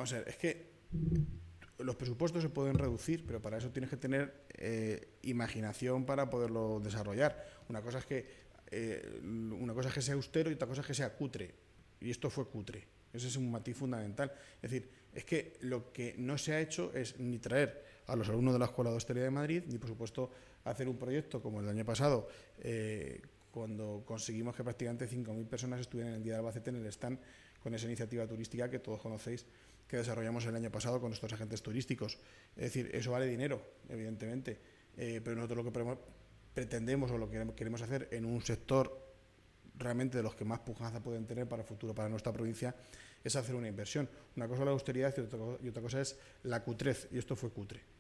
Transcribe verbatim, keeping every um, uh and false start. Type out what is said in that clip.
vamos a ver, es que los presupuestos se pueden reducir, pero para eso tienes que tener eh, imaginación para poderlo desarrollar. Una cosa es que eh, una cosa es que sea austero y otra cosa es que sea cutre. Y esto fue cutre. Ese es un matiz fundamental. Es decir, es que lo que no se ha hecho es ni traer a los alumnos de la Escuela de Hostelería de Madrid, ni por supuesto hacer un proyecto como el del año pasado, eh, cuando conseguimos que prácticamente cinco mil personas estuvieran en el Día de Albacete en el stand con esa iniciativa turística que todos conocéis, que desarrollamos el año pasado con nuestros agentes turísticos. Es decir, eso vale dinero, evidentemente, eh, pero nosotros lo que pretendemos o lo que queremos hacer en un sector realmente de los que más pujanza pueden tener para el futuro, para nuestra provincia, es hacer una inversión. Una cosa es la austeridad y otra, y otra cosa es la cutrez, y esto fue cutre.